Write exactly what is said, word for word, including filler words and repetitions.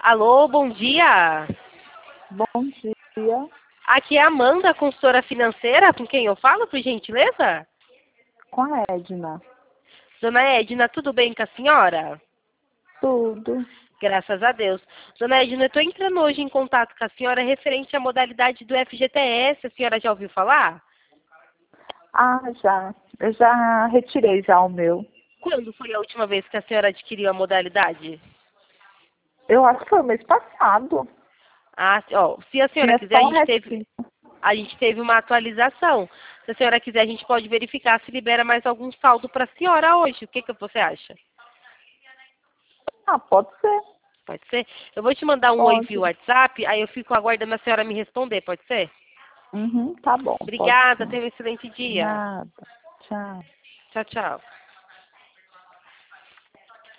Alô, bom dia. Bom dia. Aqui é a Amanda, consultora financeira, com quem eu falo, por gentileza? Com a Edna. Dona Edna, tudo bem com a senhora? Tudo. Graças a Deus. Dona Edna, eu estou entrando hoje em contato com a senhora referente à modalidade do F G T S. A senhora já ouviu falar? Ah, já. Eu já retirei já o meu. Quando foi a última vez que a senhora adquiriu a modalidade? Eu acho que foi o mês passado. Ah, ó, se a senhora Tinha quiser, a só um gente teve, restinho. a gente teve uma atualização. Se a senhora quiser, a gente pode verificar se libera mais algum saldo para a senhora hoje. O que, que você acha? Ah, pode ser. Pode ser? Eu vou te mandar um oi via Pode. WhatsApp, aí eu fico aguardando a senhora me responder, pode ser? Uhum, tá bom. Pode Obrigada, sim. tenha um excelente dia. Nada. Tchau. Tchau, tchau.